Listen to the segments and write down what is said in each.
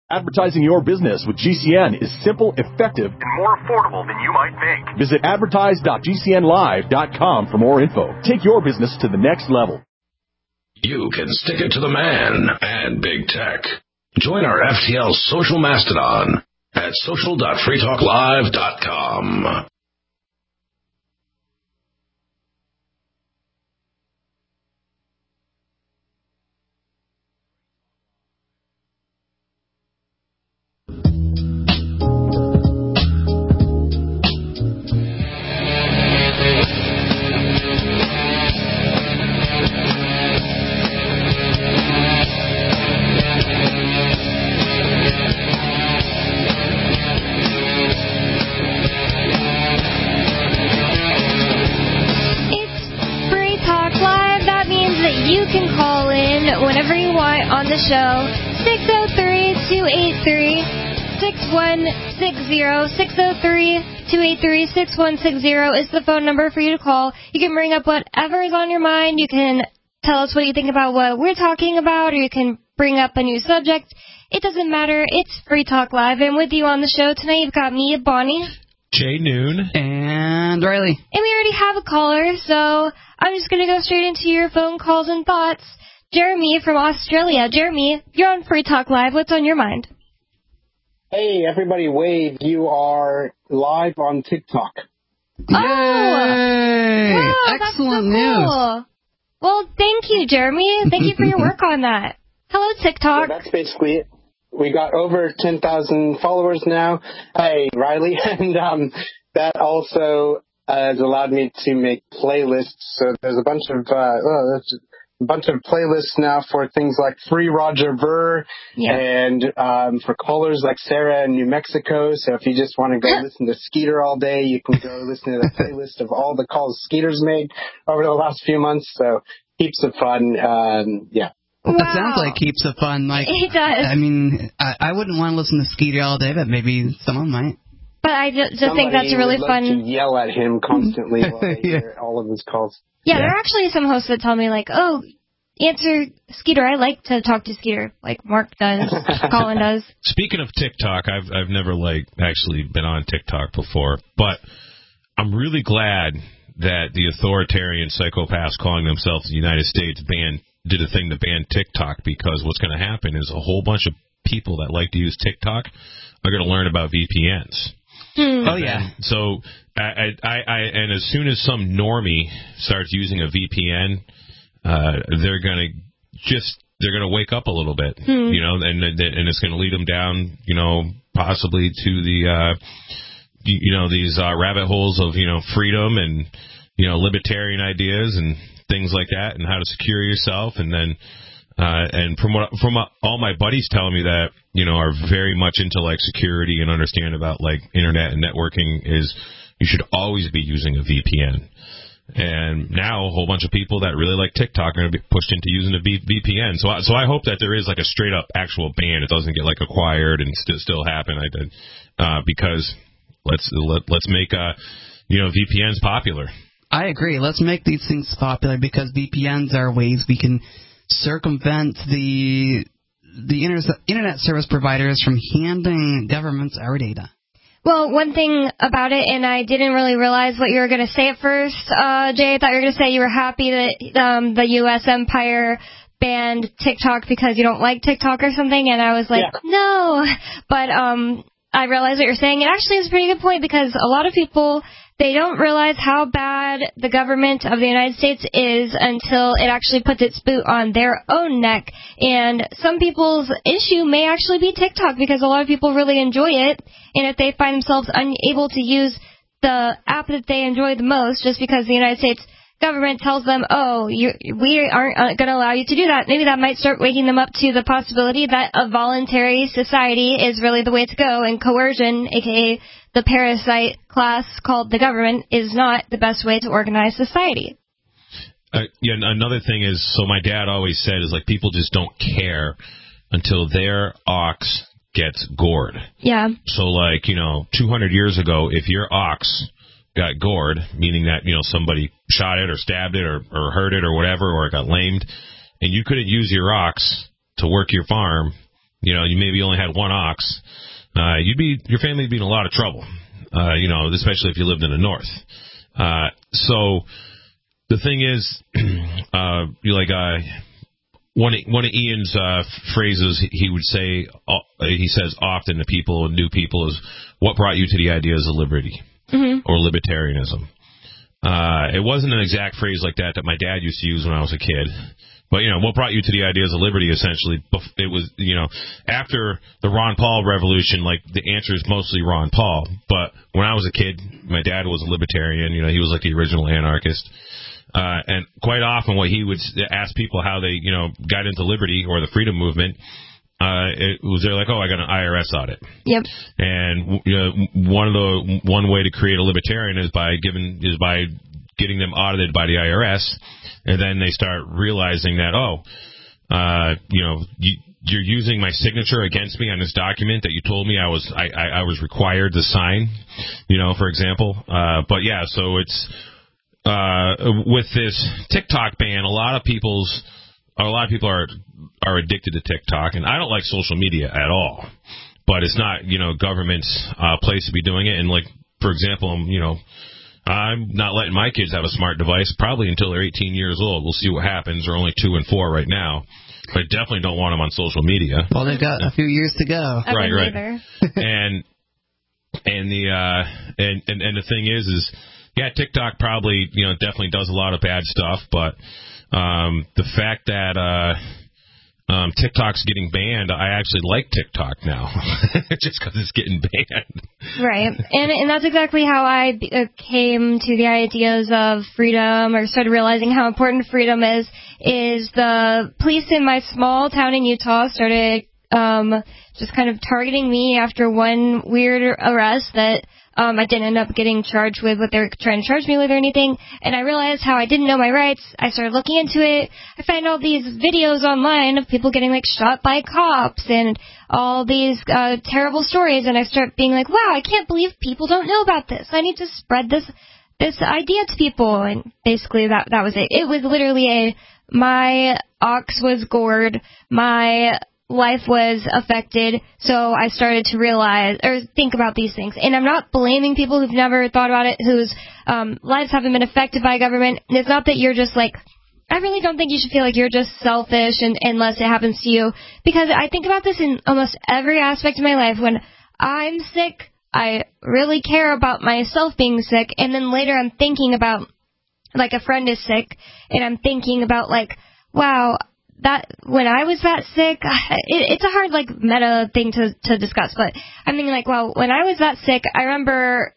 Advertising your business with GCN is simple, effective, and more affordable than you might think. Visit advertise.gcnlive.com for more info. Take your business to the next level. You can stick it to the man and big tech. Join our FTL social mastodon at social.freetalklive.com. Whenever you want on the show, 603-283-6160. 603-283-6160 is the phone number for you to call. You can bring up whatever is on your mind. You can tell us what you think about what we're talking about, or you can bring up a new subject. It doesn't matter. It's Free Talk Live. And with you on the show tonight, you've got me, Bonnie. Jay Noon. And Riley. And we already have a caller, so I'm just going to go straight into your phone calls and thoughts. Jeremy from Australia. Jeremy, you're on Free Talk Live. What's on your mind? Hey, everybody, wave. You are live on TikTok. Yay! Wow, excellent that's so news. Cool. Well, thank you, Jeremy. Thank you for your work on that. Hello, TikTok. So that's basically it. We got over 10,000 followers now. Hey, Riley. And that also has allowed me to make playlists. So there's a bunch of playlists now for things like Free Roger Ver and for callers like Sarah in New Mexico. So if you just want to go listen to Skeeter all day, you can go listen to the playlist of all the calls Skeeter's made over the last few months. So heaps of fun. Yeah. Wow. That sounds like heaps of fun. Like, it does. I mean, I wouldn't want to listen to Skeeter all day, but maybe someone might. But I just think that's a really fun. To yell at him constantly while they hear all of his calls. Yeah, there are actually some hosts that tell me, like, oh, answer Skeeter. I like to talk to Skeeter, like Mark does, Colin does. Speaking of TikTok, I've never, actually been on TikTok before, but I'm really glad that the authoritarian psychopaths calling themselves the United States did a thing to ban TikTok, because what's going to happen is a whole bunch of people that like to use TikTok are going to learn about VPNs. Oh, yeah. So, and as soon as some normie starts using a VPN, they're going to wake up a little bit, and it's going to lead them down, possibly to the, these rabbit holes of, freedom and, libertarian ideas and things like that, and how to secure yourself. And then, and from all my buddies telling me that, are very much into security and understand about internet and networking, is you should always be using a VPN. And now a whole bunch of people that really like TikTok are going to be pushed into using a VPN. So I hope that there is a straight up actual ban. It doesn't get acquired and still happen. Because let's make VPNs popular. I agree. Let's make these things popular, because VPNs are ways we can circumvent the internet service providers from handing governments our data. Well, one thing about it, and I didn't really realize what you were going to say at first, Jay. I thought you were going to say you were happy that the U.S. empire banned TikTok because you don't like TikTok or something, and I was like, no. But I realized what you're saying. It actually is a pretty good point, because a lot of people, they don't realize how bad the government of the United States is until it actually puts its boot on their own neck. And some people's issue may actually be TikTok, because a lot of people really enjoy it. And if they find themselves unable to use the app that they enjoy the most just because the United States government tells them, we aren't going to allow you to do that, maybe that might start waking them up to the possibility that a voluntary society is really the way to go, and coercion, a.k.a. the parasite class called the government, is not the best way to organize society. Another thing is, so my dad always said, is people just don't care until their ox gets gored. Yeah. So 200 years ago, if your ox got gored, meaning that, somebody shot it or stabbed it or hurt it or whatever, or it got lamed, and you couldn't use your ox to work your farm, you maybe only had one ox, your family would be in a lot of trouble. Especially if you lived in the north. So the thing is, one of Ian's phrases he says often to people, new people, is what brought you to the ideas of liberty or libertarianism. It wasn't an exact phrase like that my dad used to use when I was a kid. But, what brought you to the ideas of liberty, essentially, it was, after the Ron Paul revolution, the answer is mostly Ron Paul. But when I was a kid, my dad was a libertarian. He was like the original anarchist. And quite often what he would ask people how they, got into liberty or the freedom movement, they're like, I got an IRS audit. Yep. And one way to create a libertarian is by getting them audited by the IRS, and then they start realizing that, you're using my signature against me on this document that you told me I was required to sign, for example. But yeah, so it's with this TikTok ban, a lot of people are addicted to TikTok, and I don't like social media at all. But it's not, government's place to be doing it. And for example, I'm not letting my kids have a smart device probably until they're 18 years old. We'll see what happens. They're only 2 and 4 right now. But I definitely don't want them on social media. Well, they've got a few years to go. Right. and the thing is TikTok probably, definitely does a lot of bad stuff. But the fact that TikTok's getting banned, I actually like TikTok now, just because it's getting banned. Right, and that's exactly how I came to the ideas of freedom, or started realizing how important freedom is the police in my small town in Utah started just kind of targeting me after one weird arrest that I didn't end up getting charged with what they were trying to charge me with or anything. And I realized how I didn't know my rights. I started looking into it. I found all these videos online of people getting shot by cops and all these terrible stories. And I started being like, wow, I can't believe people don't know about this. I need to spread this idea to people. And basically that was it. It was literally my ox was gored. My life was affected, so I started to realize or think about these things. And I'm not blaming people who've never thought about it, whose lives haven't been affected by government. And it's not that you're just I really don't think you should feel like you're just selfish unless it happens to you, because I think about this in almost every aspect of my life. When I'm sick, I really care about myself being sick, and then later I'm thinking about, a friend is sick, and I'm thinking about, wow, that when I was that sick, it's a hard meta thing to discuss, but I'm thinking well, when I was that sick, I remember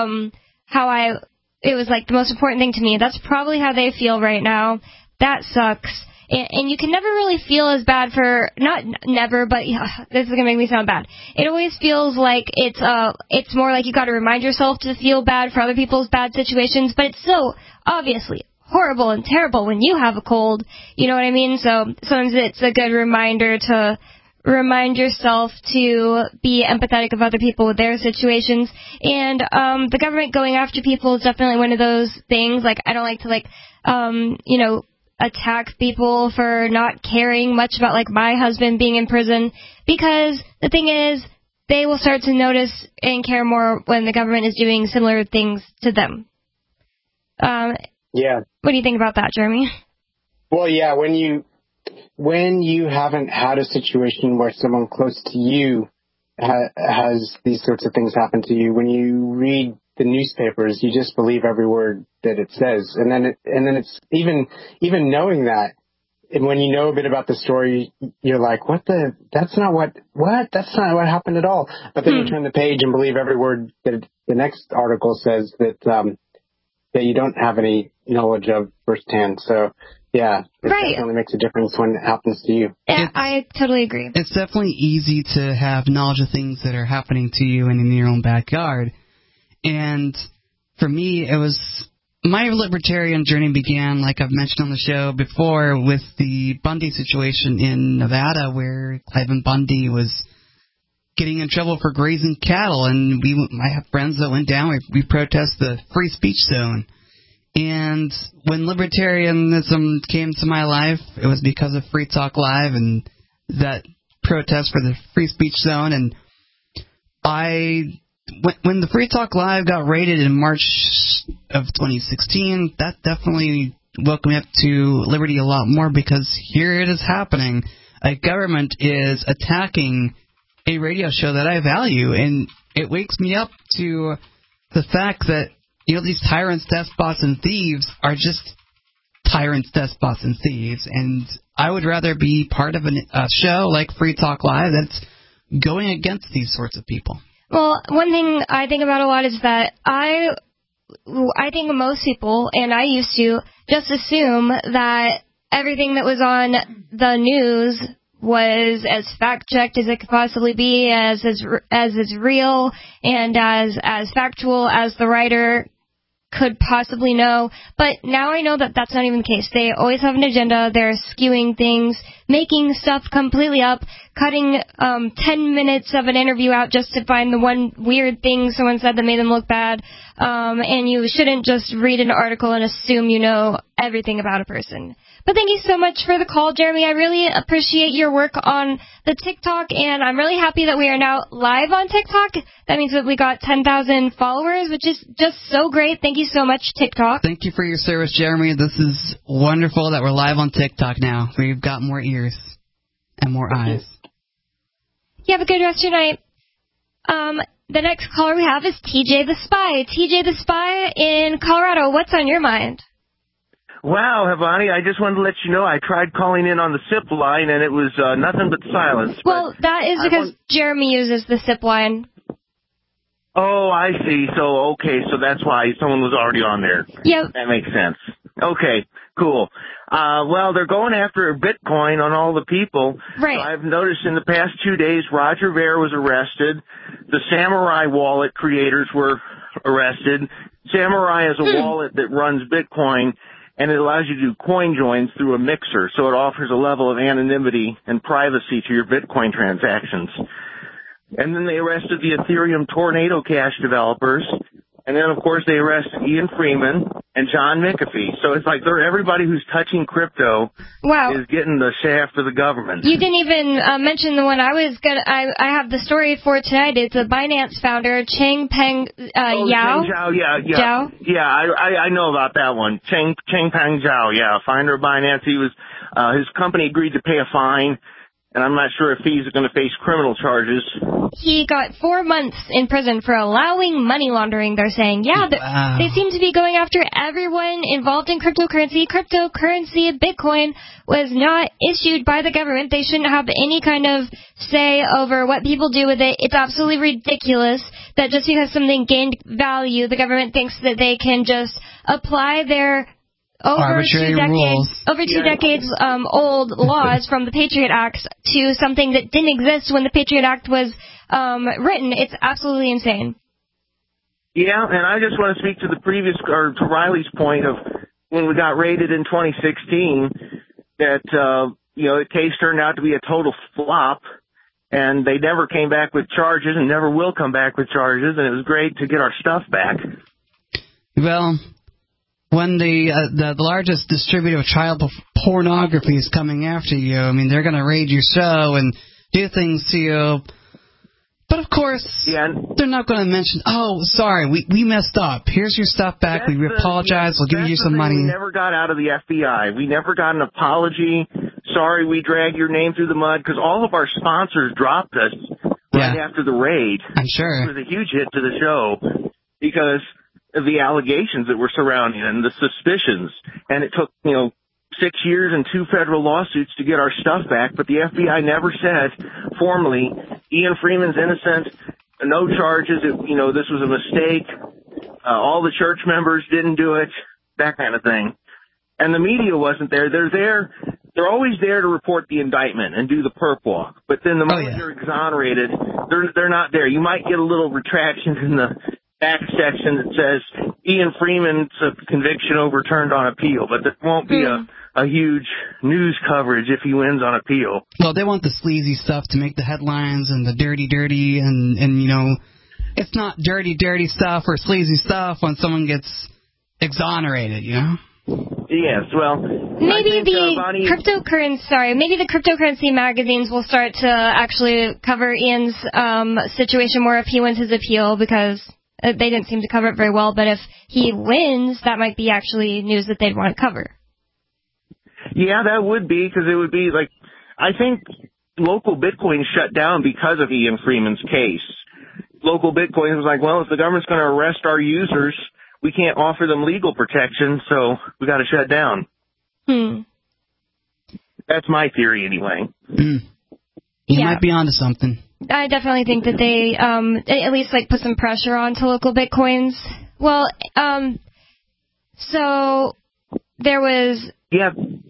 how it was the most important thing to me. That's probably how they feel right now. That sucks. And you can never really feel as bad for, not never, but this is gonna make me sound bad. It always feels like it's more like you got to remind yourself to feel bad for other people's bad situations, but it's so obviously horrible and terrible when you have a cold, you know what I mean? So sometimes it's a good reminder to remind yourself to be empathetic of other people with their situations. And the government going after people is definitely one of those things. I don't like to attack people for not caring much about my husband being in prison, because the thing is, they will start to notice and care more when the government is doing similar things to them. Yeah. What do you think about that, Jeremy? Well, yeah, when you haven't had a situation where someone close to you has these sorts of things happen to you, when you read the newspapers, you just believe every word that it says. And then it's even knowing that, and when you know a bit about the story, you're like, that's not what happened at all. But then you turn the page and believe every word that the next article says that you don't have any knowledge of firsthand. So, yeah, it definitely makes a difference when it happens to you. Yeah, I totally agree. It's definitely easy to have knowledge of things that are happening to you and in your own backyard. And for me, my libertarian journey began, like I've mentioned on the show before, with the Bundy situation in Nevada, where Cliven Bundy was getting in trouble for grazing cattle, and I have friends that went down. We protest the free speech zone. And when libertarianism came to my life, it was because of Free Talk Live, and that protest for the free speech zone, and when the Free Talk Live got raided in March of 2016, that definitely woke me up to liberty a lot more, because here it is happening. A government is attacking a radio show that I value, and it wakes me up to the fact that, these tyrants, despots, and thieves are just tyrants, despots, and thieves, and I would rather be part of a show like Free Talk Live that's going against these sorts of people. Well, one thing I think about a lot is that I think most people, and I used to, just assume that everything that was on the news was as fact-checked as it could possibly be, as is real, and as factual as the writer could possibly know. But now I know that that's not even the case. They always have an agenda. They're skewing things, making stuff completely up, cutting 10 minutes of an interview out just to find the one weird thing someone said that made them look bad. And you shouldn't just read an article and assume you know everything about a person. But thank you so much for the call, Jeremy. I really appreciate your work on the TikTok, and I'm really happy that we are now live on TikTok. That means that we got 10,000 followers, which is just so great. Thank you so much, TikTok. Thank you for your service, Jeremy. This is wonderful that we're live on TikTok now. We've got more ears and more eyes. You have a good rest of your night. The next caller we have is TJ the Spy. TJ the Spy in Colorado, what's on your mind? Wow, Havani, I just wanted to let you know I tried calling in on the SIP line, and it was nothing but silence. Well, that is because Jeremy uses the SIP line. Oh, I see. So that's why someone was already on there. Yep. That makes sense. Okay, cool. Well, they're going after Bitcoin on all the people. Right. So I've noticed in the past 2 days, Roger Ver was arrested. The Samurai wallet creators were arrested. Samurai is a wallet that runs Bitcoin, and it allows you to do coin joins through a mixer, so it offers a level of anonymity and privacy to your Bitcoin transactions. And then they arrested the Ethereum Tornado Cash developers, and then, of course, they arrested Ian Freeman and John McAfee. So it's like everybody who's touching crypto is getting the shaft of the government. You didn't even mention the one I was going to... I have the story for tonight. It's the Binance founder, Changpeng Yao. Cheng Zhao, yeah. Yeah, I know about that one. Changpeng Zhao, yeah, founder of Binance. He was, his company agreed to pay a fine, and I'm not sure if he's going to face criminal charges. He got 4 months in prison for allowing money laundering, they're saying. Yeah, they seem to be going after everyone involved in cryptocurrency. Cryptocurrency, Bitcoin, was not issued by the government. They shouldn't have any kind of say over what people do with it. It's absolutely ridiculous that just because something gained value, the government thinks that they can just apply their over 2 decades old laws from the Patriot Act to something that didn't exist when the Patriot Act was written. It's absolutely insane. Yeah, and I just want to speak to to Riley's point of when we got raided in 2016, that the case turned out to be a total flop, and they never came back with charges and never will come back with charges, and it was great to get our stuff back. Well, when the largest distributor of child pornography is coming after you, I mean, they're going to raid your show and do things to you. But, of course, they're not going to mention, oh, sorry, we messed up. Here's your stuff back. We apologize. We'll give you some money. We never got out of the FBI. We never got an apology. Sorry, we dragged your name through the mud, because all of our sponsors dropped us right after the raid. I'm sure. It was a huge hit to the show because of the allegations that were surrounding it and the suspicions. And it took, 6 years and 2 federal lawsuits to get our stuff back, but the FBI never said formally, Ian Freeman's innocent, no charges, this was a mistake, all the church members didn't do it, that kind of thing. And the media wasn't there. They're always there to report the indictment and do the perp walk, but then the moment you're exonerated, they're not there. You might get a little retraction in the back section that says Ian Freeman's conviction overturned on appeal, but there won't be a huge news coverage if he wins on appeal. Well, they want the sleazy stuff to make the headlines and the dirty, and it's not dirty stuff or sleazy stuff when someone gets exonerated, Yes, well, maybe the cryptocurrency magazines will start to actually cover Ian's situation more if he wins his appeal, because they didn't seem to cover it very well. But if he wins, that might be actually news that they'd want to cover. Yeah, that would be, because it would be like, I think local Bitcoin shut down because of Ian Freeman's case. Local Bitcoin was like, well, if the government's going to arrest our users, we can't offer them legal protection, so we got to shut down. That's my theory, anyway. You might be onto something. I definitely think that they at least put some pressure on to local Bitcoins. Well, so there was. Yeah.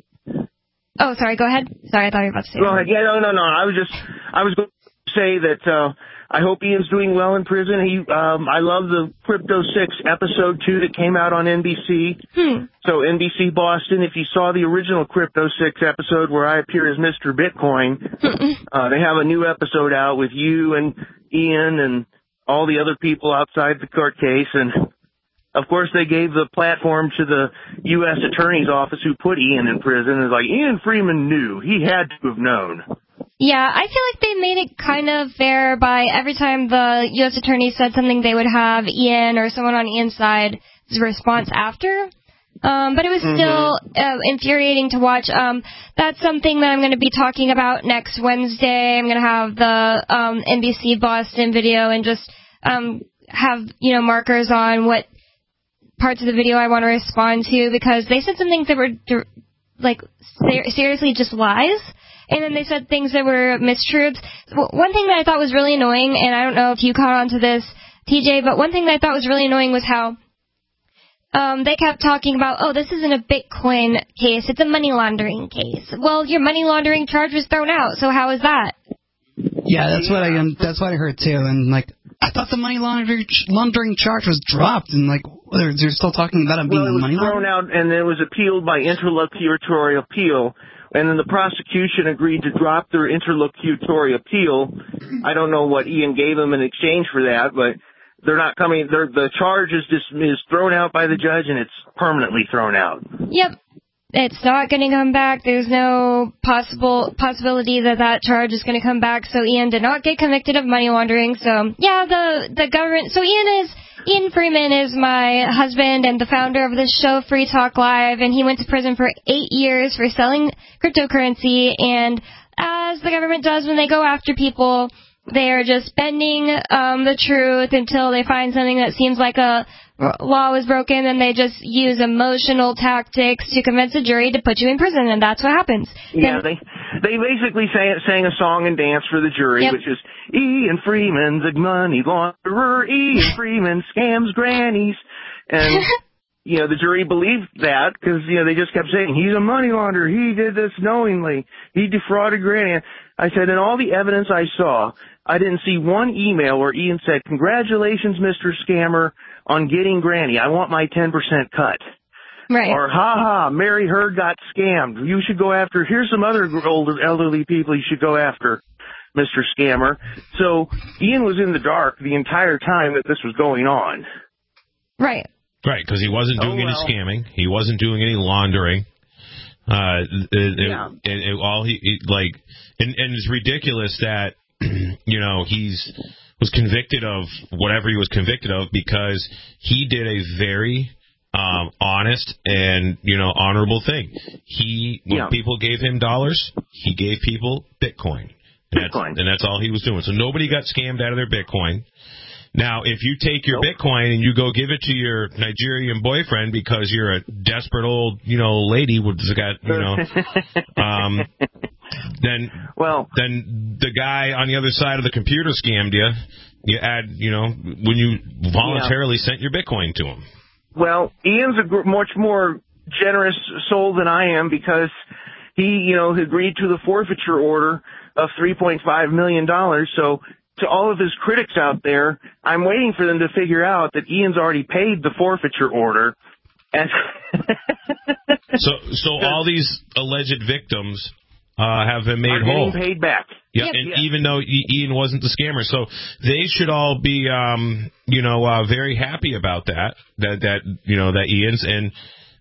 Oh, sorry. Go ahead. Sorry, I thought you were about to say. Go ahead. Yeah, no. I was going to say that. I hope Ian's doing well in prison. I love the Crypto 6 episode 2 that came out on NBC. So NBC Boston, if you saw the original Crypto 6 episode where I appear as Mr. Bitcoin, they have a new episode out with you and Ian and all the other people outside the court case. And, of course, they gave the platform to the U.S. Attorney's Office who put Ian in prison. It's like, Ian Freeman knew. He had to have known. Yeah, I feel like they made it kind of fair by every time the U.S. Attorney said something, they would have Ian or someone on Ian's side response after. But it was still infuriating to watch. That's something that I'm going to be talking about next Wednesday. I'm going to have the NBC Boston video and just have, markers on what parts of the video I want to respond to, because they said some things that were, seriously just lies. And then they said things that were mistruths. One thing that I thought was really annoying, and I don't know if you caught on to this, TJ, but one thing that I thought was really annoying was how they kept talking about, this isn't a Bitcoin case, it's a money laundering case. Well, your money laundering charge was thrown out, so how is that? Yeah, that's what I heard too. And I thought the money laundering charge was dropped, and they're still talking about it being money laundering. Well, it was thrown out, and it was appealed by interlocutory appeal. And then the prosecution agreed to drop their interlocutory appeal. I don't know what Ian gave them in exchange for that, but they're not coming. The charge is thrown out by the judge, and it's permanently thrown out. Yep. It's not going to come back. There's no possibility that charge is going to come back. So Ian did not get convicted of money laundering. So, yeah, the government. So Ian Freeman is my husband and the founder of this show, Free Talk Live, and he went to prison for 8 years for selling cryptocurrency. And as the government does when they go after people, they are just bending the truth until they find something that seems like a law was broken, and they just use emotional tactics to convince a jury to put you in prison, and that's what happens. Yeah, they basically sang a song and dance for the jury, which is Ian Freeman's a money launderer, Ian Freeman scams grannies, and the jury believed that because they just kept saying he's a money launderer, he did this knowingly, he defrauded granny. I said, in all the evidence I saw, I didn't see one email where Ian said, "Congratulations, Mr. Scammer, on getting granny. I want my 10% cut." Right. Or, Mary Heard got scammed. You should go after, here's some other older elderly people you should go after, Mr. Scammer. So Ian was in the dark the entire time that this was going on. Right. Right, because he wasn't doing any scamming. He wasn't doing any laundering. And it's ridiculous that, was convicted of whatever he was convicted of because he did a very honest and honorable thing. When people gave him dollars, he gave people Bitcoin. And that's all he was doing. So nobody got scammed out of their Bitcoin. Now, if you take your Bitcoin and you go give it to your Nigerian boyfriend because you're a desperate old, lady who's got, then the guy on the other side of the computer scammed you. You add, when you voluntarily sent your Bitcoin to him. Well, Ian's a much more generous soul than I am because he, agreed to the forfeiture order of $3.5 million. So to all of his critics out there, I'm waiting for them to figure out that Ian's already paid the forfeiture order. And so all these alleged victims have been made whole. Getting paid back. Yeah, even though Ian wasn't the scammer, so they should all be, very happy about that Ian's, and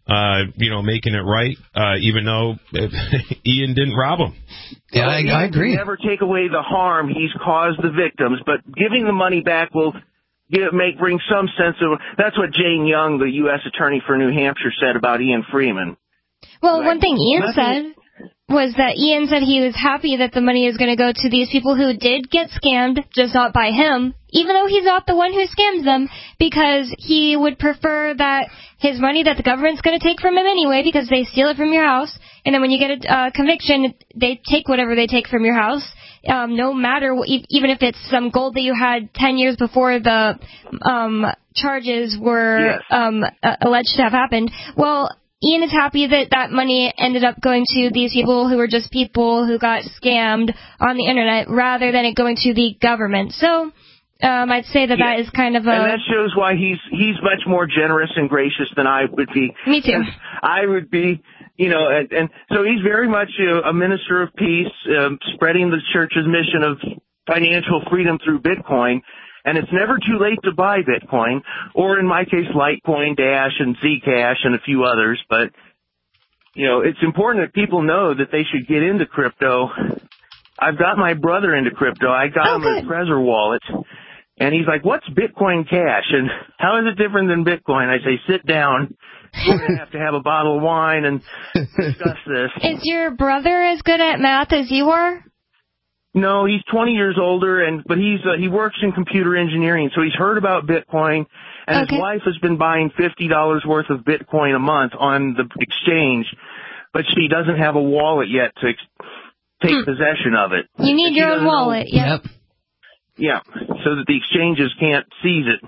making it right, even though Ian didn't rob him. Yeah, I agree. Never take away the harm he's caused the victims, but giving the money back will bring some sense of. That's what Jane Young, the U.S. Attorney for New Hampshire, said about Ian Freeman. Well, one thing Ian said was that Ian said he was happy that the money is going to go to these people who did get scammed, just not by him, even though he's not the one who scams them, because he would prefer that his money that the government's going to take from him anyway, because they steal it from your house, and then when you get a conviction, they take whatever they take from your house, no matter, even if it's some gold that you had 10 years before the charges were alleged to have happened. Well, Ian is happy that that money ended up going to these people who were just people who got scammed on the internet rather than it going to the government. So I'd say that is kind of a... And that shows why he's much more generous and gracious than I would be. Me too. I would be, and so he's very much a minister of peace, spreading the church's mission of financial freedom through Bitcoin. And it's never too late to buy Bitcoin, or in my case, Litecoin, Dash, and Zcash, and a few others. But, it's important that people know that they should get into crypto. I've got my brother into crypto. I got him a Trezor wallet. And he's like, what's Bitcoin Cash? And how is it different than Bitcoin? I say, sit down. We're going to have a bottle of wine and discuss this. Is your brother as good at math as you are? No, he's 20 years older, but he works in computer engineering, so he's heard about Bitcoin, and his wife has been buying $50 worth of Bitcoin a month on the exchange, but she doesn't have a wallet yet to take possession of it. You need your own wallet, yep. Yeah, so that the exchanges can't seize it.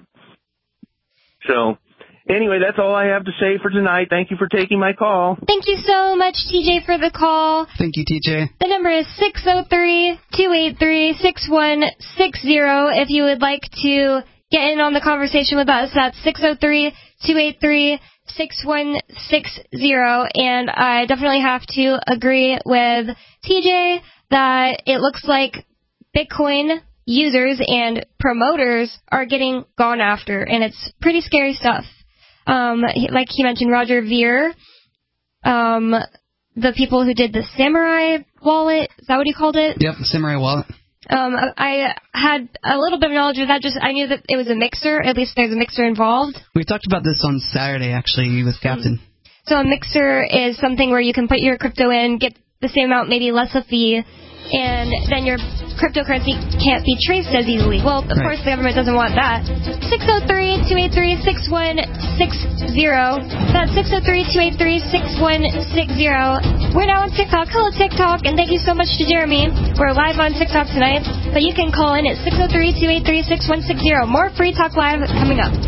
So... Anyway, that's all I have to say for tonight. Thank you for taking my call. Thank you so much, TJ, for the call. Thank you, TJ. The number is 603-283-6160. If you would like to get in on the conversation with us, that's 603-283-6160. And I definitely have to agree with TJ that it looks like Bitcoin users and promoters are getting gone after, and it's pretty scary stuff. Like he mentioned, Roger Ver, the people who did the Samurai wallet, is that what he called it? Yep, Samurai wallet. I had a little bit of knowledge of that. I knew that it was a mixer. At least there's a mixer involved. We talked about this on Saturday, actually, with Captain. So a mixer is something where you can put your crypto in, get the same amount, maybe less a fee, and then your cryptocurrency can't be traced as easily. Well, of course, the government doesn't want that. 603-283-6160. That's 603-283-6160. We're now on TikTok. Hello, TikTok, and thank you so much to Jeremy. We're live on TikTok tonight, but you can call in at 603-283-6160. More Free Talk Live coming up.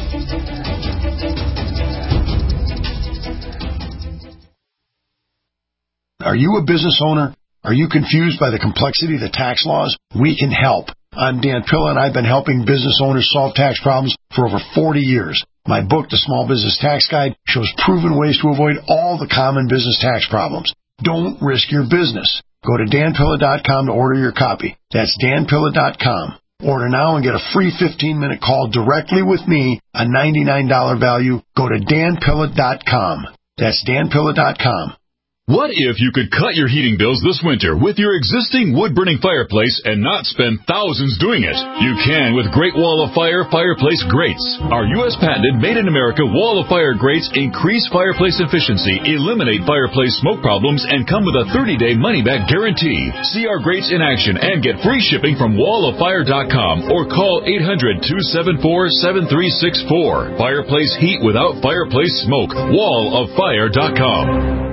Are you a business owner? Are you confused by the complexity of the tax laws? We can help. I'm Dan Pilla, and I've been helping business owners solve tax problems for over 40 years. My book, The Small Business Tax Guide, shows proven ways to avoid all the common business tax problems. Don't risk your business. Go to danpilla.com to order your copy. That's danpilla.com. Order now and get a free 15-minute call directly with me, a $99 value. Go to danpilla.com. That's danpilla.com. What if you could cut your heating bills this winter with your existing wood-burning fireplace and not spend thousands doing it? You can with Great Wall of Fire fireplace grates. Our U.S. patented made-in-America Wall of Fire grates increase fireplace efficiency, eliminate fireplace smoke problems, and come with a 30-day money-back guarantee. See our grates in action and get free shipping from walloffire.com or call 800-274-7364. Fireplace heat without fireplace smoke. walloffire.com.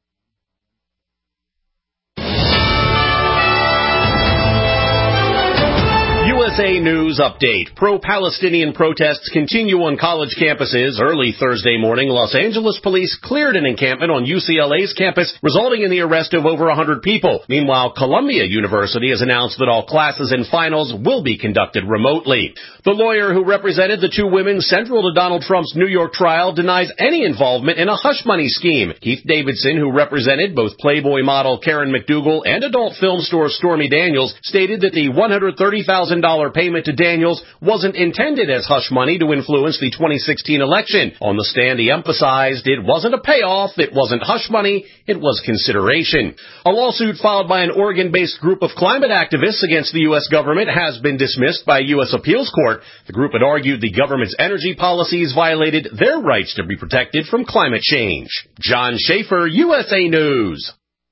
USA News Update. Pro-Palestinian protests continue on college campuses. Early Thursday morning, Los Angeles police cleared an encampment on UCLA's campus, resulting in the arrest of over 100 people. Meanwhile, Columbia University has announced that all classes and finals will be conducted remotely. The lawyer who represented the two women central to Donald Trump's New York trial denies any involvement in a hush money scheme. Keith Davidson, who represented both Playboy model Karen McDougal and adult film star Stormy Daniels, stated that the $130,000 payment to Daniels wasn't intended as hush money to influence the 2016 election. On the stand, he emphasized it wasn't a payoff, it wasn't hush money, it was consideration. A lawsuit filed by an Oregon-based group of climate activists against the U.S. government has been dismissed by a U.S. appeals court. The group had argued the government's energy policies violated their rights to be protected from climate change. John Schaefer, USA News.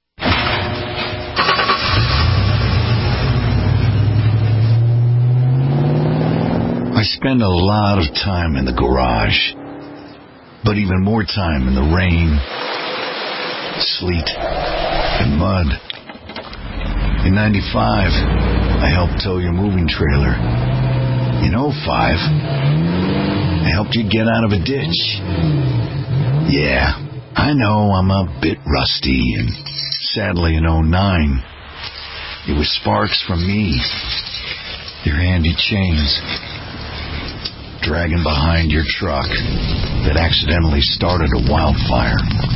I spend a lot of time in the garage, but even more time in the rain, sleet, and mud. In 95, I helped tow your moving trailer. In 05, I helped you get out of a ditch. Yeah, I know I'm a bit rusty, and sadly in 09, it was sparks from me, your handy chains, dragging behind your truck that accidentally started a wildfire.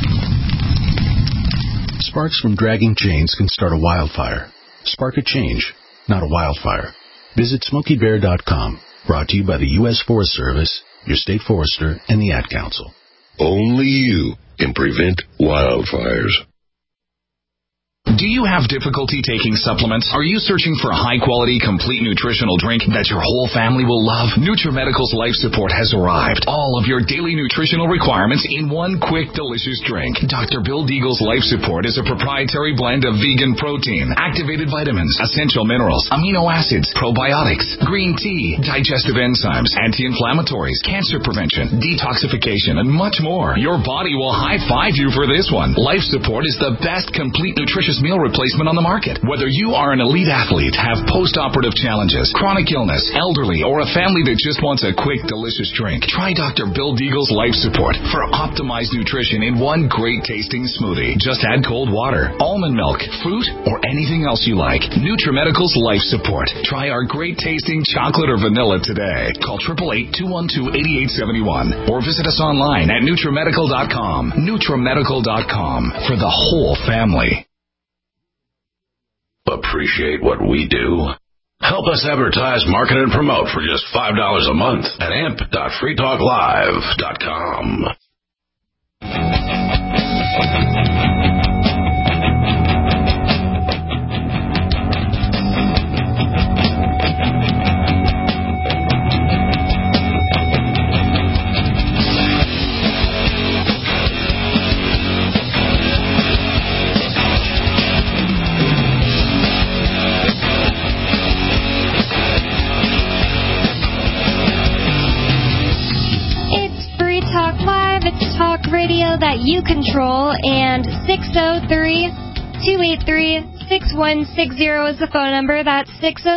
Sparks from dragging chains can start a wildfire. Spark a change, not a wildfire. Visit SmokeyBear.com. Brought to you by the U.S. Forest Service, your state forester, and the Ad Council. Only you can prevent wildfires. Do you have difficulty taking supplements? Are you searching for a high-quality, complete nutritional drink that your whole family will love? NutriMedical's Life Support has arrived. All of your daily nutritional requirements in one quick, delicious drink. Dr. Bill Deagle's Life Support is a proprietary blend of vegan protein, activated vitamins, essential minerals, amino acids, probiotics, green tea, digestive enzymes, anti-inflammatories, cancer prevention, detoxification, and much more. Your body will high-five you for this one. Life Support is the best complete nutritious meal replacement on the market. Whether you are an elite athlete, have post-operative challenges, chronic illness, elderly, or a family that just wants a quick, delicious drink, try Dr. Bill Deagle's Life Support for optimized nutrition in one great-tasting smoothie. Just add cold water, almond milk, fruit, or anything else you like. NutriMedical's Life Support. Try our great-tasting chocolate or vanilla today. Call 888-212-8871 or visit us online at NutriMedical.com. NutriMedical.com for the whole family. Appreciate what we do? Help us advertise, market, and promote for just $5 a month at amp.freetalklive.com. Radio that you control, and 603-283-6160 is the phone number. That's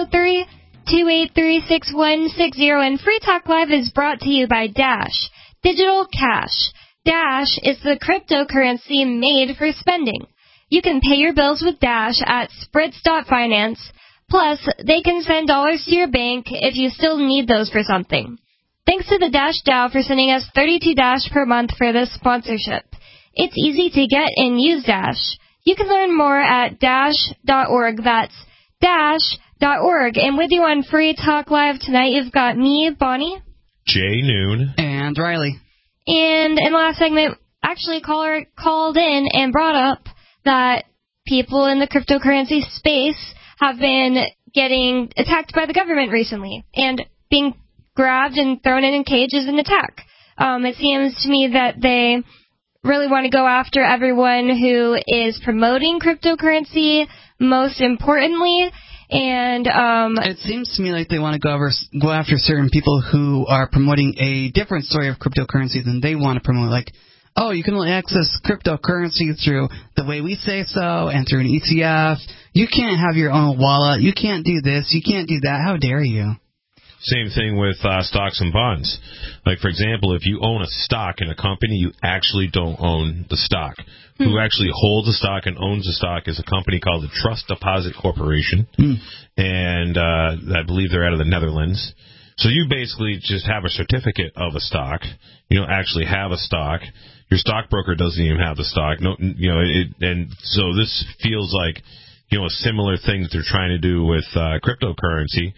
603-283-6160. And Free Talk Live is brought to you by Dash Digital Cash. Dash is the cryptocurrency made for spending. You can pay your bills with Dash at Spritz.finance. Plus, they can send dollars to your bank if you still need those for something. Thanks to the Dash DAO for sending us 32 Dash per month for this sponsorship. It's easy to get and use Dash. You can learn more at dash.org. That's dash.org. And with you on Free Talk Live tonight, you've got me, Bonnie. Jay Noon. And Riley. And in the last segment, actually, a caller called in and brought up that people in the cryptocurrency space have been getting attacked by the government recently and being grabbed and thrown in cages and attack. It seems to me that they really want to go after everyone who is promoting cryptocurrency, most importantly. And it seems to me like they want to go after certain people who are promoting a different story of cryptocurrency than they want to promote. Like, oh, you can only access cryptocurrency through the way we say so and through an ETF. You can't have your own wallet. You can't do this. You can't do that. How dare you? Same thing with stocks and bonds. Like, for example, if you own a stock in a company, you actually don't own the stock. Who actually holds the stock and owns the stock is a company called the Trust Deposit Corporation. And I believe they're out of the Netherlands. So you basically just have a certificate of a stock. You don't actually have a stock. Your stockbroker doesn't even have the stock. No, and so this feels like, a similar thing that they're trying to do with cryptocurrency.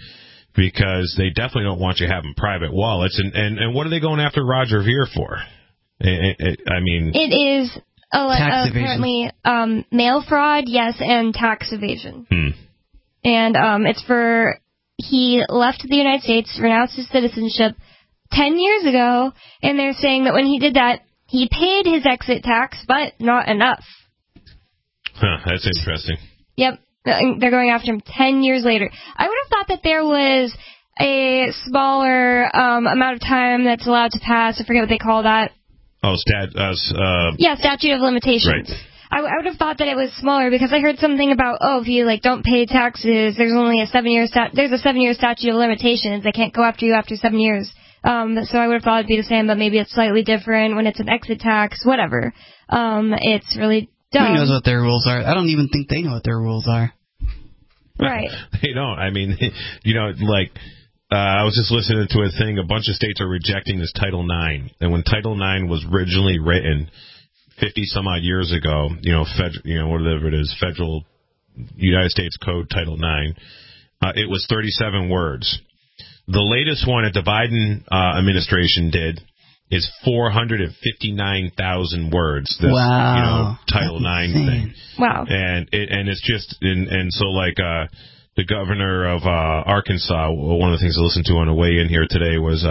because they definitely don't want you having private wallets. And what are they going after Roger Ver for? I mean, it is apparently mail fraud, yes, and tax evasion. And it's for he left the United States, renounced his citizenship 10 years ago, and they're saying that when he did that, he paid his exit tax, but not enough. That's interesting. Yep. They're going after him 10 years later. I would have thought that there was a smaller amount of time that's allowed to pass. I forget what they call that. Oh, statute of limitations. Right. I would have thought that it was smaller because I heard something about, if you don't pay taxes, there's only a 7-year there's a 7-year statute of limitations. They can't go after you after 7 years. So I would have thought it'd be the same, but maybe it's slightly different when it's an exit tax, whatever. It's really dumb. Who knows what their rules are? I don't even think they know what their rules are. Right. They don't. I mean, I was just listening to a thing. A bunch of states are rejecting this Title IX. And when Title IX was originally written 50 some odd years ago, whatever it is, Federal United States Code Title IX, it was 37 words. The latest one that the Biden administration did is 459,000 words. This, wow. Title IX thing. Wow. And it's just, and so the governor of Arkansas, one of the things I listened to on the way in here today was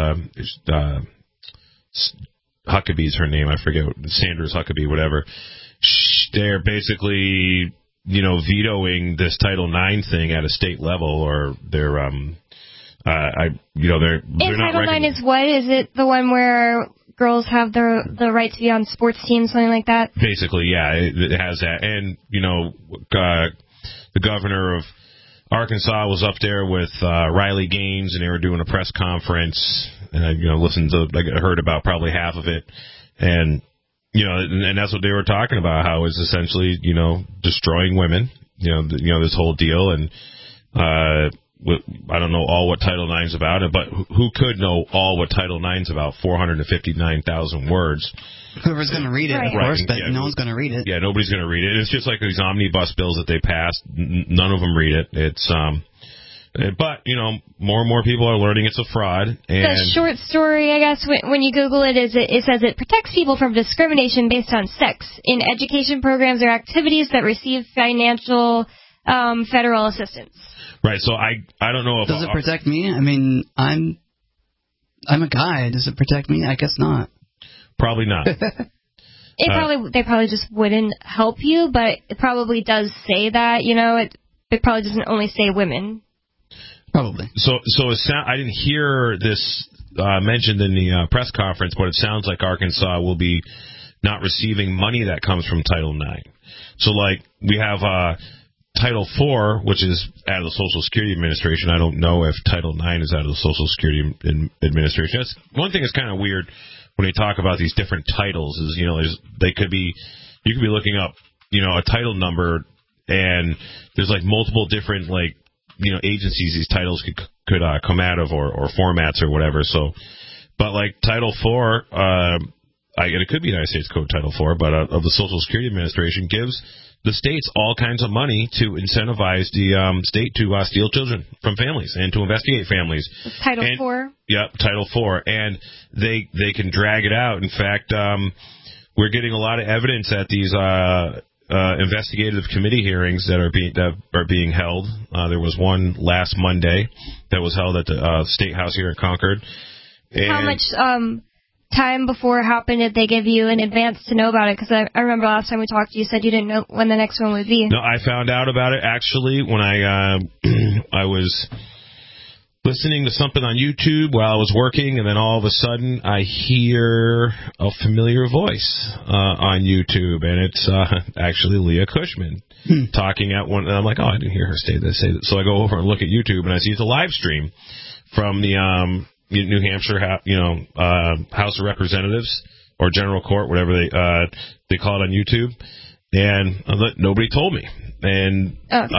Huckabee's her name. I forget, Sanders Huckabee, whatever. They're basically, vetoing this Title IX thing at a state level, or they're they're not. Title IX is what? Is it the one where girls have the right to be on sports teams, something like that? Basically, yeah, it has that. And the governor of Arkansas was up there with Riley Gaines, and they were doing a press conference. And I heard about probably half of it, and and that's what they were talking about. How it's essentially destroying women. This whole deal, and I don't know all what Title IX is about, but who could know all what Title IX is about? 459,000 words. Whoever's going to read it, of course, but no one's going to read it. Yeah, nobody's going to read it. It's just like these omnibus bills that they passed. None of them read it. It's but more and more people are learning it's a fraud. And the short story, I guess, when you Google it, it says it protects people from discrimination based on sex in education programs or activities that receive financial federal assistance. Right, so I don't know if... Does it protect me? I mean, I'm a guy. Does it protect me? I guess not. Probably not. They probably just wouldn't help you, but it probably does say that, it probably doesn't only say women. Probably. So I didn't hear this mentioned in the press conference, but it sounds like Arkansas will be not receiving money that comes from Title IX. So, we have... Title IV, which is out of the Social Security Administration. I don't know if Title IX is out of the Social Security Administration. That's one thing that's kind of weird when they talk about these different titles. Is you could be looking up a title number, and there's multiple different agencies these titles could come out of or formats or whatever. So, but Title IV, it could be United States Code Title IV, but of the Social Security Administration gives the states all kinds of money to incentivize the state to steal children from families and to investigate families. Title IV? Yep, Title IV. And they can drag it out. In fact, we're getting a lot of evidence at these investigative committee hearings that are being held. There was one last Monday that was held at the State House here in Concord. And how much time before it happened did they give you in advance to know about it? Because I remember last time we talked, you said you didn't know when the next one would be. No, I found out about it actually when I was listening to something on YouTube while I was working, and then all of a sudden I hear a familiar voice on YouTube, and it's actually Leah Cushman talking at one. And I'm like, I didn't hear her say this. So I go over and look at YouTube, and I see it's a live stream from the New Hampshire, House of Representatives or General Court, whatever they call it on YouTube, and nobody told me, and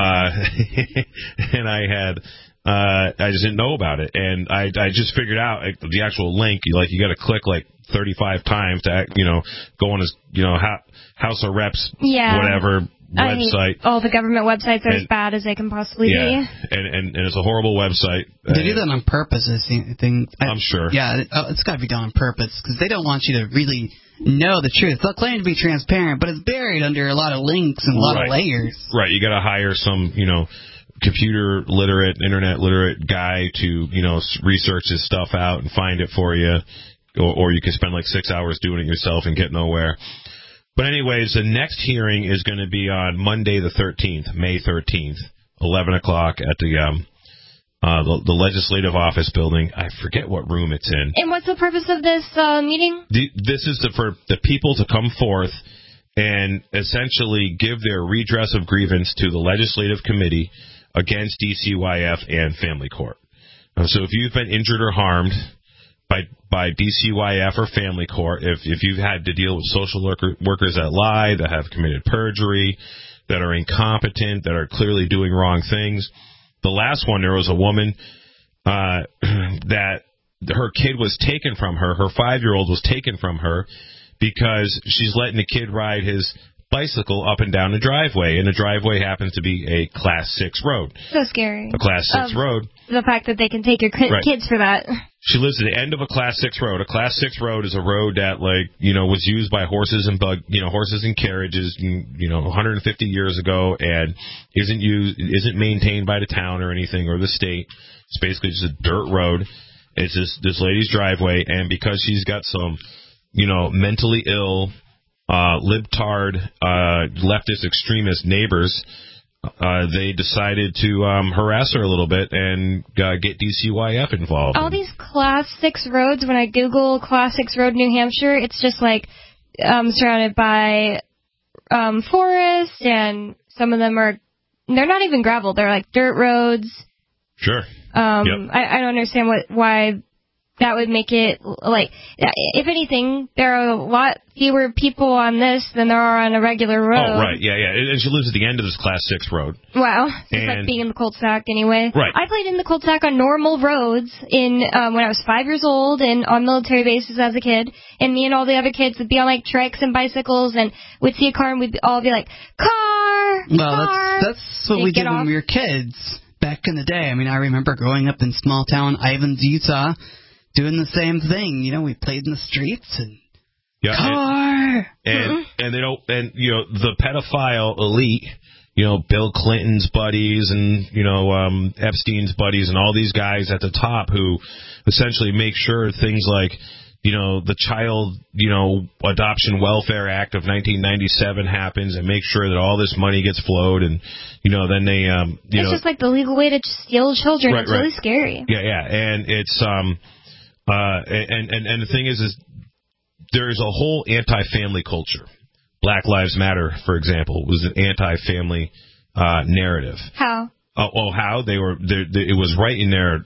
and I just didn't know about it, and I just figured out the actual link. You got to click 35 times to go on his House of Reps, whatever website. All the government websites are as bad as they can possibly be. And it's a horrible website. They do that on purpose, I think. I'm sure. Yeah, it's got to be done on purpose, because they don't want you to really know the truth. They'll claim to be transparent, but it's buried under a lot of links and a lot of layers. Right, you got to hire some, computer literate, internet literate guy to, research this stuff out and find it for you. Or you can spend like 6 hours doing it yourself and get nowhere. But anyways, the next hearing is going to be on Monday the 13th, May 13th, 11 o'clock at the Legislative Office Building. I forget what room it's in. And what's the purpose of this meeting? This is for the people to come forth and essentially give their redress of grievance to the Legislative Committee against DCYF and Family Court. So if you've been injured or harmed by DCYF or Family Court, if you've had to deal with social workers that lie, that have committed perjury, that are incompetent, that are clearly doing wrong things. The last one, there was a woman that her kid was taken from her. Her 5-year-old was taken from her because she's letting the kid ride his bicycle up and down the driveway, and the driveway happens to be a Class 6 road. So scary. A Class 6 road. The fact that they can take your kids for that. She lives at the end of a Class 6 road. A Class 6 road is a road that, was used by horses and carriages, 150 years ago, and isn't maintained by the town or anything or the state. It's basically just a dirt road. It's this lady's driveway, and because she's got some, mentally ill, libtard, leftist extremist neighbors, they decided to harass her a little bit and get DCYF involved. All these Class 6 roads, when I Google Class 6 Road New Hampshire, it's just like surrounded by forest, and some of them they're not even gravel. They're like dirt roads. Sure. I don't understand why that would make it, if anything, there are a lot fewer people on this than there are on a regular road. Oh, right, yeah. And she lives at the end of this Class 6 road. Wow. It's like being in the cul-de-sac anyway. Right. I played in the cul-de-sac on normal roads when I was 5 years old and on military bases as a kid, and me and all the other kids would be on, trikes and bicycles, and we'd see a car and we'd all be like, car! Well, car! that's what we did when we were kids back in the day. I mean, I remember growing up in small town Ivins, Utah, doing the same thing. We played in the streets and car. And the pedophile elite, Bill Clinton's buddies and Epstein's buddies and all these guys at the top who essentially make sure things like the Child Adoption Welfare Act of 1997 happens and make sure that all this money gets flowed, and then they it's just like the legal way to steal children. Right, it's really scary. Yeah, and it's and the thing is there is a whole anti-family culture. Black Lives Matter, for example, was an anti-family narrative. How? How they were? It was right in their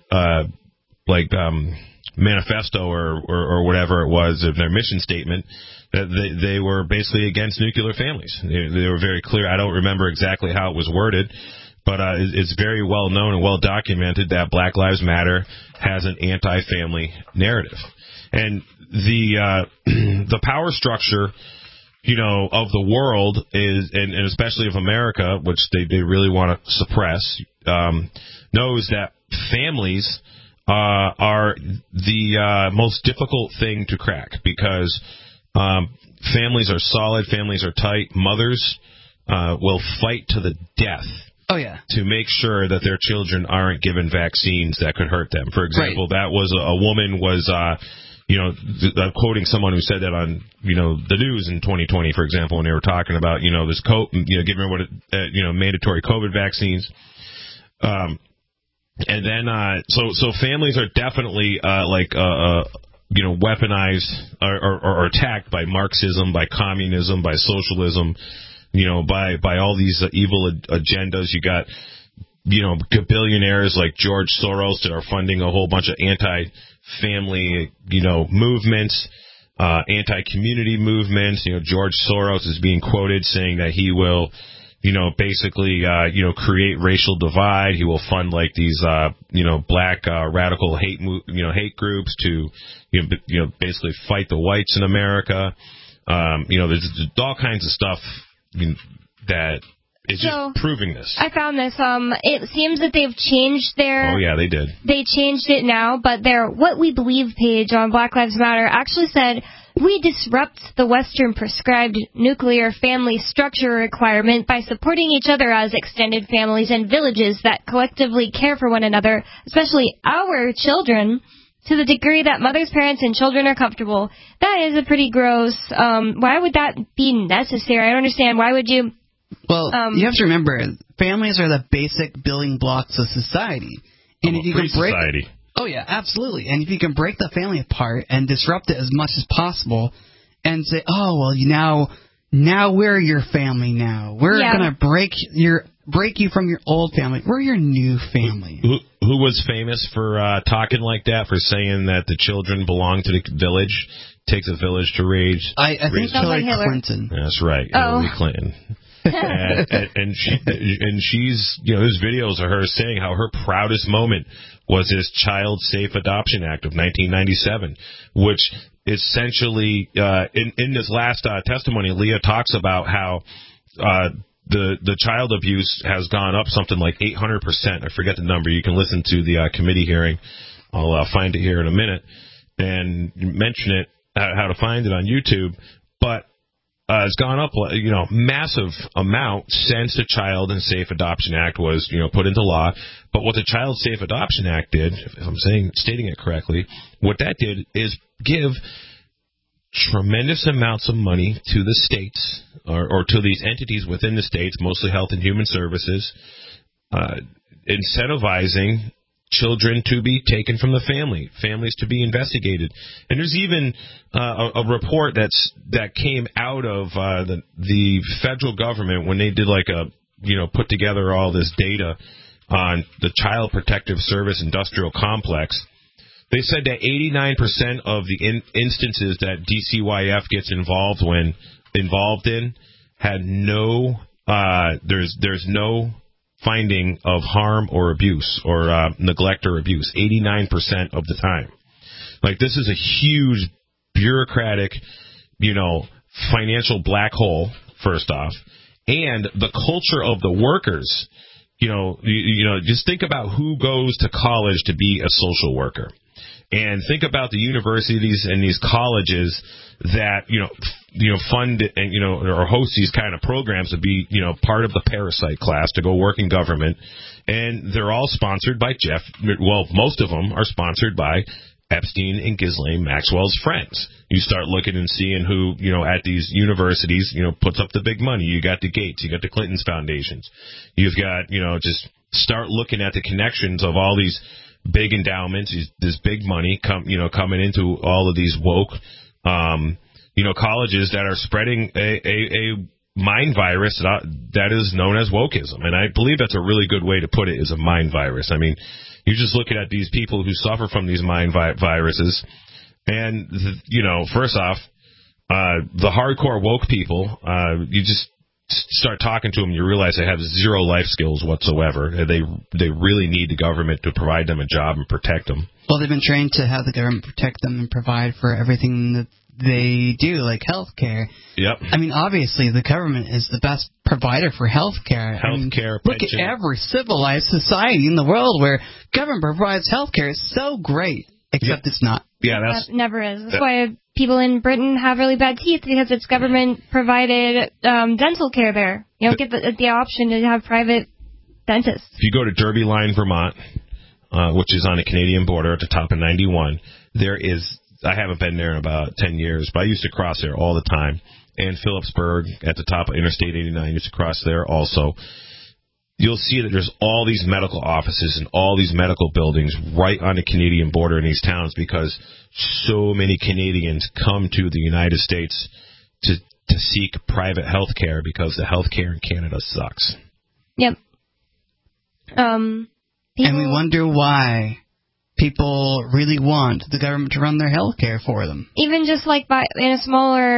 manifesto or whatever it was of their mission statement that they were basically against nuclear families. They were very clear. I don't remember exactly how it was worded, but it's very well known and well documented that Black Lives Matter has an anti-family narrative. And the power structure, of the world is, and especially of America, which they really want to suppress, knows that families are the most difficult thing to crack because families are solid, families are tight. Mothers will fight to the death. Oh, yeah. To make sure that their children aren't given vaccines that could hurt them. For example, that was a woman was, quoting someone who said that on, the news in 2020, for example, when they were talking about, this giving her mandatory COVID vaccines. And then, so families are definitely, weaponized or attacked by Marxism, by communism, by socialism, by all these evil agendas. You got, billionaires like George Soros that are funding a whole bunch of anti-family, movements, anti-community movements. George Soros is being quoted saying that he will, basically, create racial divide. He will fund these, black radical hate groups to, basically fight the whites in America. There's all kinds of stuff that is just proving this. I found this. It seems that they've changed their... Oh, yeah, they did. They changed it now, but their What We Believe page on Black Lives Matter actually said, "We disrupt the Western prescribed nuclear family structure requirement by supporting each other as extended families and villages that collectively care for one another, especially our children, to the degree that mothers, parents, and children are comfortable." That is a pretty gross... why would that be necessary? I don't understand. Why would you... Well, you have to remember, families are the basic building blocks of society. And if you can break... society. Oh, yeah, absolutely. And if you can break the family apart and disrupt it as much as possible and say, oh, well, now we're your family now. We're going to break you from your old family. We're your new family. Who was famous for talking like that, for saying that the children belong to the village? Takes a village to raise. I think Hillary Clinton. That's right, Hillary Clinton. and she's, there's videos of her saying how her proudest moment was this Child Safe Adoption Act of 1997, which essentially, in this last testimony, Leah talks about how the child abuse has gone up something like 800%. I forget the number. You can listen to the committee hearing. I'll find it here in a minute and mention it, how to find it on YouTube. But it's gone up, massive amount since the Child and Safe Adoption Act was, put into law. But what the Child Safe Adoption Act did, if I'm stating it correctly, what that did is give tremendous amounts of money to the states or to these entities within the states, mostly Health and Human Services, incentivizing children to be taken from the families to be investigated. And there's even a report that came out of the federal government when they did put together all this data on the Child Protective Service industrial complex. They said that 89% of the instances that DCYF gets involved in had no there's no finding of harm or abuse or neglect or abuse 89% of the time. This is a huge bureaucratic, financial black hole, first off, and the culture of the workers. Just think about who goes to college to be a social worker. And think about the universities and these colleges that, fund and, or host these kind of programs to be, part of the parasite class to go work in government. And they're all sponsored by most of them are sponsored by Epstein and Ghislaine Maxwell's friends. You start looking and seeing who, at these universities, puts up the big money. You got the Gates, you got the Clinton's foundations. You've got, just start looking at the connections of all these big endowments, this big money coming into all of these woke, colleges that are spreading a mind virus that is known as wokeism. And I believe that's a really good way to put it, is a mind virus. I mean, you're just looking at these people who suffer from these mind viruses. And, first off, the hardcore woke people, you just start talking to them, you realize they have zero life skills whatsoever. They really need the government to provide them a job and protect them. Well, they've been trained to have the government protect them and provide for everything that they do, like health care. Yep. I mean, obviously, the government is the best provider for health care. Look at every civilized society in the world where government provides health care. It's so great, except it's not. Yeah, that never is. That's why people in Britain have really bad teeth, because it's government-provided dental care there. You don't get the option to have private dentists. If you go to Derby Line, Vermont, which is on the Canadian border at the top of 91, there is... I haven't been there in about 10 years, but I used to cross there all the time. And Phillipsburg at the top of Interstate 89 used to cross there also. You'll see that there's all these medical offices and all these medical buildings right on the Canadian border in these towns, because so many Canadians come to the United States to seek private health care because the health care in Canada sucks. Yep. And we wonder why people really want the government to run their health care for them. Even just in a smaller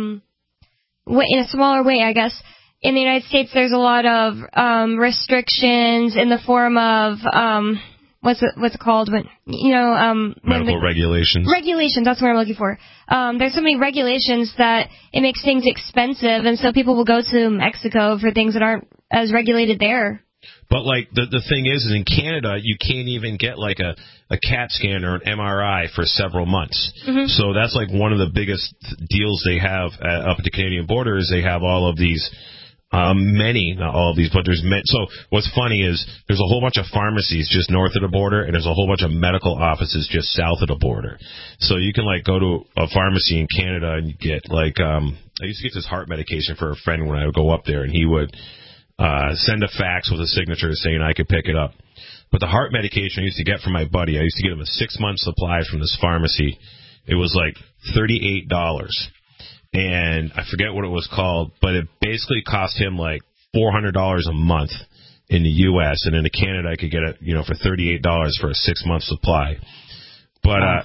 way, I guess. In the United States, there's a lot of restrictions in the form of what's it called? Medical regulations. Regulations, that's what I'm looking for. There's so many regulations that it makes things expensive, and so people will go to Mexico for things that aren't as regulated there. But, like, the thing is in Canada, you can't even get, like, a CAT scan or an MRI for several months. Mm-hmm. So that's, like, one of the biggest deals they have up at the Canadian border is they have all of these, not all of these, but there's many. So what's funny is there's a whole bunch of pharmacies just north of the border, and there's a whole bunch of medical offices just south of the border. So you can, like, go to a pharmacy in Canada and you get, like, I used to get this heart medication for a friend when I would go up there, and he would send a fax with a signature saying I could pick it up. But the heart medication I used to get from my buddy, I used to get him a 6-month supply from this pharmacy. It was like $38. And I forget what it was called, but it basically cost him like $400 a month in the U.S. And in Canada, I could get it, for $38 for a 6-month supply. But,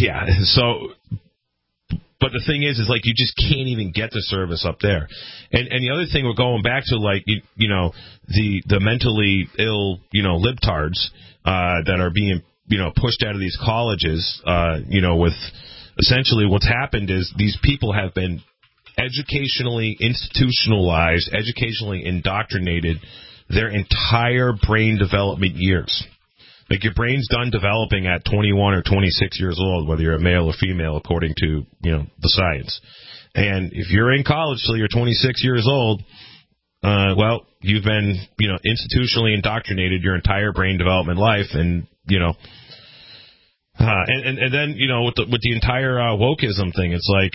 But the thing is like you just can't even get the service up there. And the other thing we're going back to, like, the mentally ill, libtards that are being, pushed out of these colleges, with essentially what's happened is these people have been educationally institutionalized, educationally indoctrinated their entire brain development years. Like, your brain's done developing at 21 or 26 years old, whether you're a male or female, according to, the science. And if you're in college till you're 26 years old, well, you've been, institutionally indoctrinated your entire brain development life. And, and then, with the entire wokeism thing, it's like,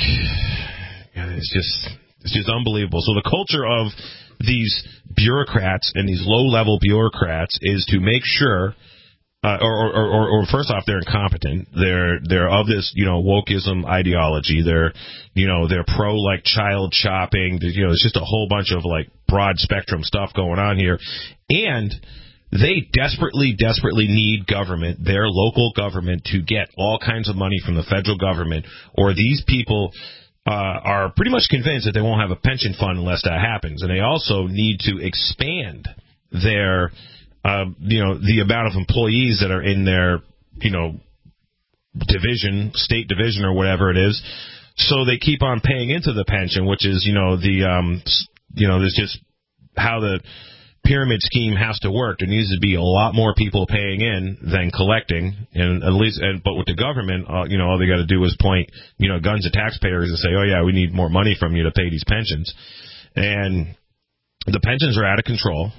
it's just unbelievable. So the culture of these bureaucrats and these low-level bureaucrats is to make sure or first off, they're incompetent. They're of this, wokeism ideology. They're pro, like, child shopping. It's just a whole bunch of, like, broad spectrum stuff going on here. And they desperately need government, their local government, to get all kinds of money from the federal government, or these people are pretty much convinced that they won't have a pension fund unless that happens. And they also need to expand their the amount of employees that are in their, division, state division or whatever it is. So they keep on paying into the pension, which is, there's just how the pyramid scheme has to work. There needs to be a lot more people paying in than collecting. And at least, but with the government, all they got to do is point, guns at taxpayers and say, oh yeah, we need more money from you to pay these pensions. And the pensions are out of control.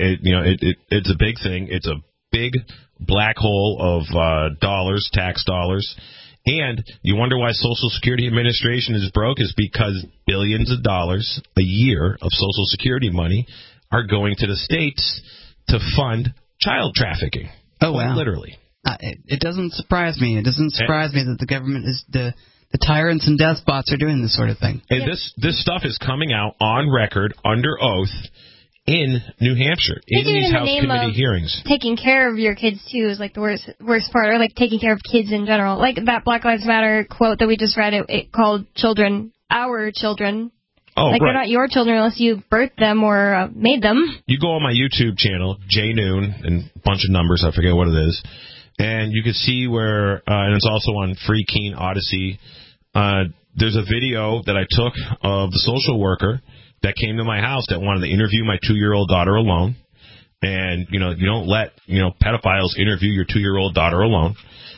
It's a big thing. It's a big black hole of dollars, tax dollars. And you wonder why Social Security Administration is broke is because billions of dollars a year of Social Security money are going to the states to fund child trafficking. Oh, wow. Literally. It doesn't surprise me. It doesn't surprise me that the government is the tyrants and despots are doing this sort of thing. And this stuff is coming out on record, under oath, in New Hampshire, in these House committee hearings. Taking care of your kids, too, is, like, the worst part, or, like, taking care of kids in general. Like, that Black Lives Matter quote that we just read, it called children our children. Oh, like, right. They're not your children unless you birthed them or made them. You go on my YouTube channel, J Noon, and a bunch of numbers, I forget what it is, and you can see where, and it's also on Free Keen Odyssey, there's a video that I took of the social worker that came to my house that wanted to interview my 2-year-old daughter alone. And, you don't let, pedophiles interview your 2-year-old daughter alone.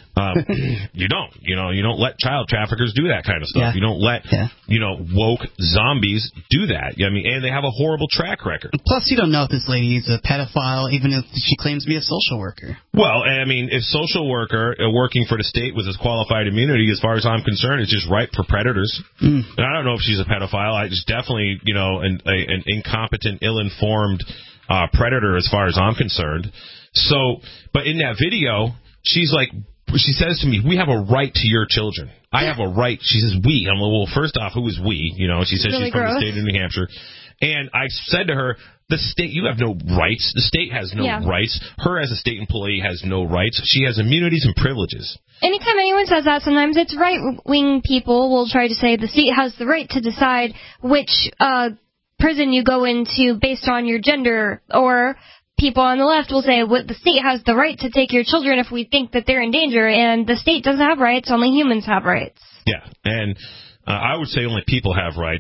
You don't let child traffickers do that kind of stuff. Yeah. You don't let, woke zombies do that. I mean, and they have a horrible track record. Plus, you don't know if this lady is a pedophile, even if she claims to be a social worker. Well, I mean, if social worker working for the state with this qualified immunity, as far as I'm concerned, it's just ripe for predators. And I don't know if she's a pedophile. It's definitely, an incompetent, ill-informed predator as far as I'm concerned. So, but in that video, she's like, she says to me, we have a right to your children. I have a right. She says, we. I'm like, well, first off, who is we? She says really she's from gross. the state of New Hampshire. And I said to her, the state, you have no rights. The state has no rights. Her as a state employee has no rights. She has immunities and privileges. Anytime anyone says that, sometimes it's right-wing people will try to say the state has the right to decide which prison you go into based on your gender, or people on the left will say the state has the right to take your children if we think that they're in danger, and the state doesn't have rights, only humans have rights. Yeah, and I would say only people have rights.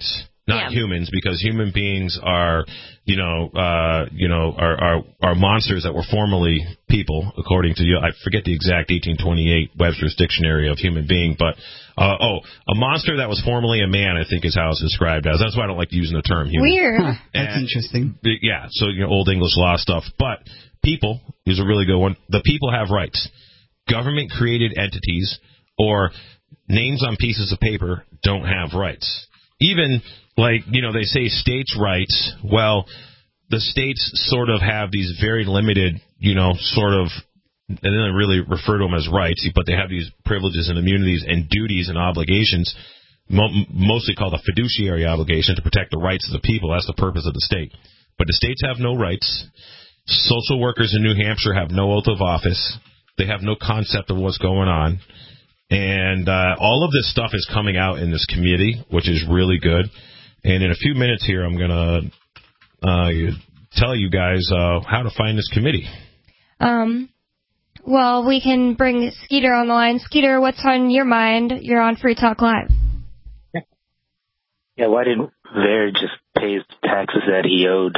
not humans, because human beings are, are monsters that were formerly people, according to I forget the exact 1828 Webster's Dictionary of human being, but a monster that was formerly a man, I think is how it's described as. That's why I don't like using the term human. Weird. Huh, that's interesting. Yeah, so Old English law stuff, but people is a really good one. The people have rights. Government created entities or names on pieces of paper don't have rights. Even they say states' rights. Well, the states sort of have these very limited, sort of, and then they really refer to them as rights, but they have these privileges and immunities and duties and obligations, mostly called a fiduciary obligation to protect the rights of the people. That's the purpose of the state. But the states have no rights. Social workers in New Hampshire have no oath of office. They have no concept of what's going on. And all of this stuff is coming out in this committee, which is really good. And in a few minutes here, I'm going to tell you guys how to find this committee. Well, we can bring Skeeter on the line. Skeeter, what's on your mind? You're on Free Talk Live. Yeah, why didn't Ver just pay his taxes that he owed?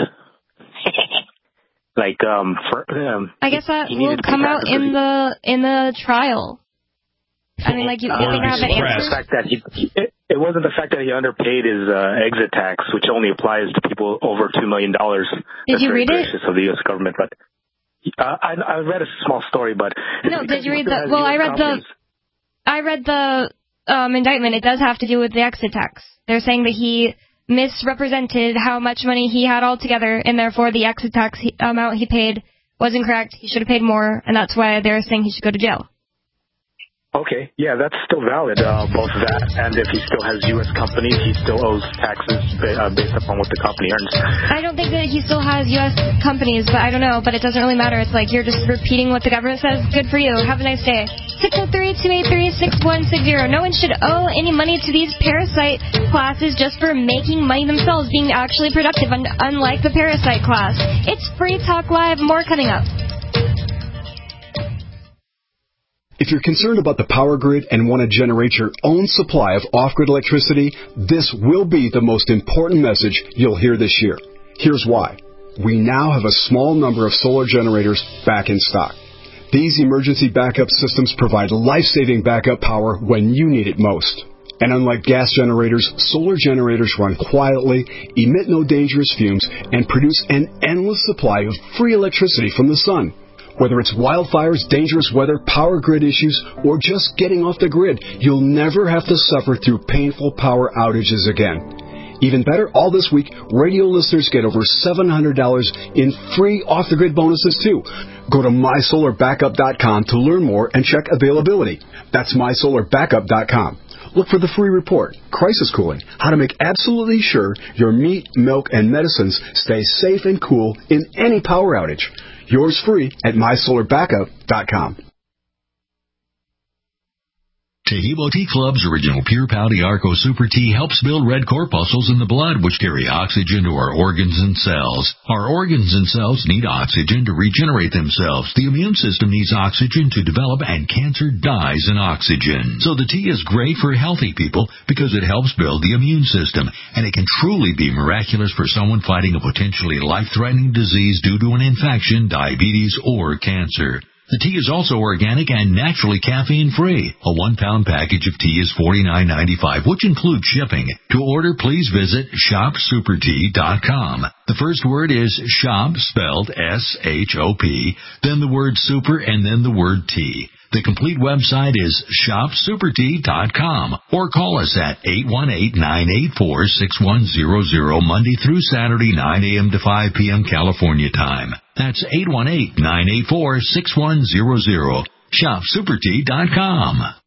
I guess that will come out in the trial. I mean, you think I have an answer? It wasn't the fact that he underpaid his exit tax, which only applies to people over $2 million. Did you read it? Of the U.S. government, but I read a small story. But no, did you read the? Well, I read the indictment. It does have to do with the exit tax. They're saying that he misrepresented how much money he had altogether, and therefore the exit tax amount he paid wasn't correct. He should have paid more, and that's why they're saying he should go to jail. Okay, yeah, that's still valid, both that and if he still has U.S. companies, he still owes taxes based upon what the company earns. I don't think that he still has U.S. companies, but I don't know, but it doesn't really matter. It's like you're just repeating what the government says. Good for you. Have a nice day. 603-283-6160. No one should owe any money to these parasite classes just for making money themselves, being actually productive, unlike the parasite class. It's Free Talk Live. More coming up. If you're concerned about the power grid and want to generate your own supply of off-grid electricity, this will be the most important message you'll hear this year. Here's why. We now have a small number of solar generators back in stock. These emergency backup systems provide life-saving backup power when you need it most. And unlike gas generators, solar generators run quietly, emit no dangerous fumes, and produce an endless supply of free electricity from the sun. Whether it's wildfires, dangerous weather, power grid issues, or just getting off the grid, you'll never have to suffer through painful power outages again. Even better, all this week, radio listeners get over $700 in free off-the-grid bonuses, too. Go to MySolarBackup.com to learn more and check availability. That's MySolarBackup.com. Look for the free report, Crisis Cooling, how to make absolutely sure your meat, milk, and medicines stay safe and cool in any power outage. Yours free at MySolarBackup.com. Taheebo Tea Club's original Pure Pouty Arco Super Tea helps build red corpuscles in the blood, which carry oxygen to our organs and cells. Our organs and cells need oxygen to regenerate themselves. The immune system needs oxygen to develop, and cancer dies in oxygen. So the tea is great for healthy people because it helps build the immune system, and it can truly be miraculous for someone fighting a potentially life-threatening disease due to an infection, diabetes, or cancer. The tea is also organic and naturally caffeine-free. A 1-pound package of tea is $49.95, which includes shipping. To order, please visit ShopSuperTea.com. The first word is shop, spelled S-H-O-P, then the word super, and then the word tea. The complete website is ShopSuperTea.com, or call us at 818-984-6100, Monday through Saturday, 9 a.m. to 5 p.m. California time. That's 818-984-6100. ShopSuperTea.com.